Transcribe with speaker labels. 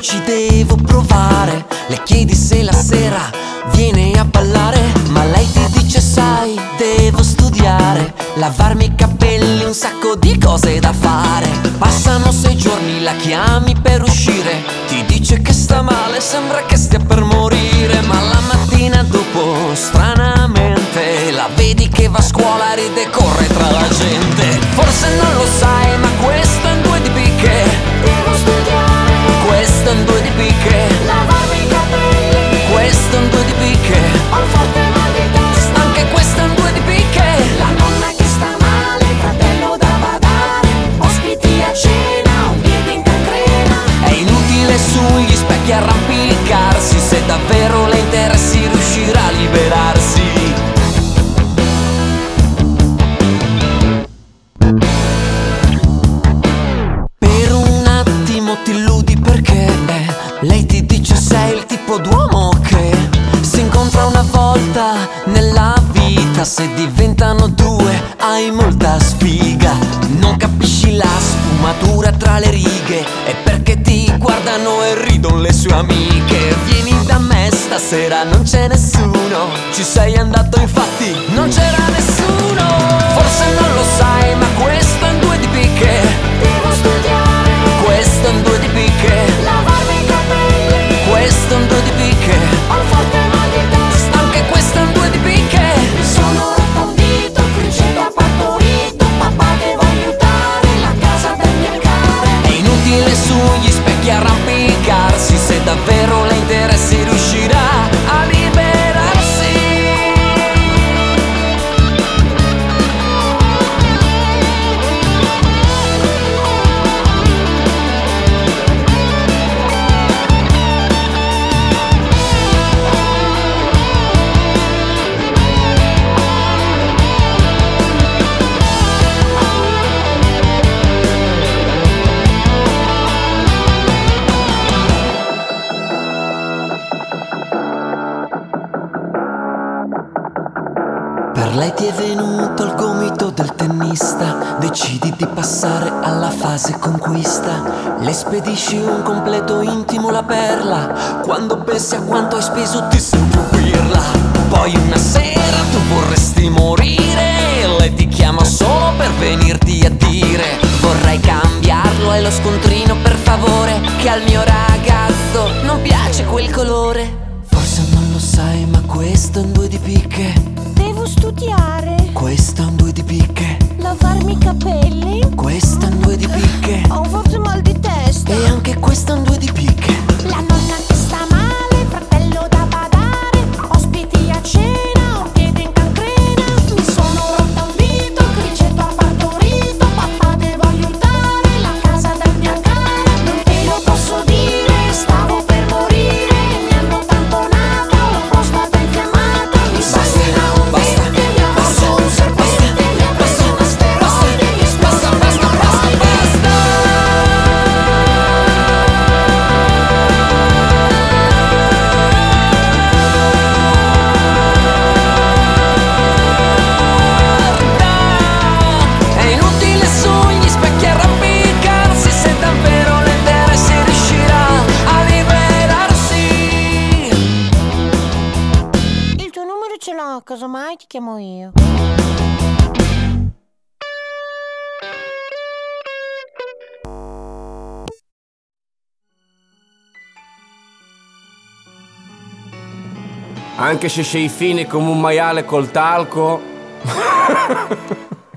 Speaker 1: ci devo provare. Le chiedi se la sera viene a ballare, ma lei ti dice sai, devo studiare, lavarmi i capelli, un sacco di cose da fare. Passano 6 giorni, la chiami per uscire, ti dice che sta male, sembra che stia per morire. Ma la mattina dopo, stranamente, la vedi che va a scuola, ride e corre tra la gente. Forse non lo sai, ma questo è un 2 di picche.
Speaker 2: Devo studiare,
Speaker 1: Questo è un 2 di picche.
Speaker 2: lavarmi i capelli,
Speaker 1: Questo è un 2 di picche.
Speaker 2: ho un forte mal di testa.
Speaker 1: Anche questo è un 2 di picche.
Speaker 2: La nonna che sta male, il fratello da badare, ospiti a cena, un piede in cancrena.
Speaker 1: È inutile sugli specchi arrampicarsi, se davvero le interessi riuscirà a liberarsi. Per un attimo ti illudi perché lei ti dice sei il tipo d'uomo che si incontra una volta nella vita, se diventano 2 hai molta sfiga. Non capisci la sfumatura tra le righe, è perché ti guardano e ridono le sue amiche. Vieni da me stasera, non c'è nessuno, ci sei andato infatti, non c'era nessuno. Forse non lo sai, ma questo è un 2 di picche.
Speaker 2: Devo studiare,
Speaker 1: Questo è un 2 di picche.
Speaker 2: lavarmi i capelli,
Speaker 1: Questo è un 2 di picche.
Speaker 2: ho un forte mal di testa.
Speaker 1: Anche questo è un 2 di picche.
Speaker 2: Mi sono rotto un dito, criceto ha partorito, papà devo aiutare la casa del mio cane.
Speaker 1: È inutile sugli specchi arrampicarsi, se davvero le interessi riuscirà a liberarsi. Per lei ti è venuto il gomito del tennista, decidi di passare alla fase conquista. Le spedisci un completo intimo, la perla, quando pensi a quanto hai speso ti senti un pirla. Poi una sera tu vorresti morire, lei ti chiama solo per venirti a dire vorrei cambiarlo, è lo scontrino per favore, che al mio ragazzo non piace quel colore. Forse non lo sai, ma questo è un 2 di picche.
Speaker 2: Devo studiare,
Speaker 1: Questo è un 2 di picche.
Speaker 2: lavarmi i capelli,
Speaker 1: Questo è un 2 di picche.
Speaker 2: ho un forte mal di testa.
Speaker 1: E anche questo è un 2 di picche.
Speaker 2: La nonna che sta male, il fratello da badare, ospiti a cena, un piede in cancrena. Mi sono rotta un dito, criceto ha partorito, papà devo aiutare la casa del mio cane. Non te lo posso dire, stavo per morire, mi hanno tamponato, la prostata infiammata. Mi sanguina un dente, mi ha morso un serpente, mi ha preso un asteroide, mi sposta un asteroide.
Speaker 1: È inutile sugli specchi arrampicarsi, se davvero le interessi riuscirà a liberarsi.
Speaker 2: Il tuo numero ce l'ho, casomai ti chiamo io.
Speaker 3: Anche se sei fine come un maiale col talco.